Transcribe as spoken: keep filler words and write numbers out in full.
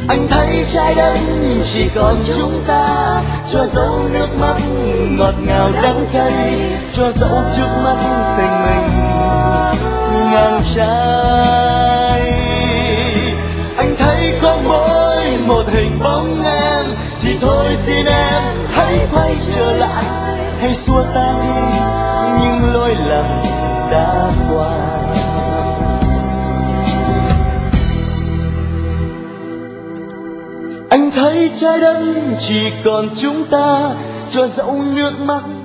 Anh thấy trái đất chỉ còn chúng ta, cho dấu nước mắt ngọt ngào đắng cay, cho dẫu trước mắt tình mình ngang trái. Anh thấy có mỗi một hình bóng em, thì thôi xin em hãy quay trở lại, hãy xua tan đi những lỗi lầm đã qua. Anh thấy trái đất chỉ còn chúng ta, cho dẫu nước mắt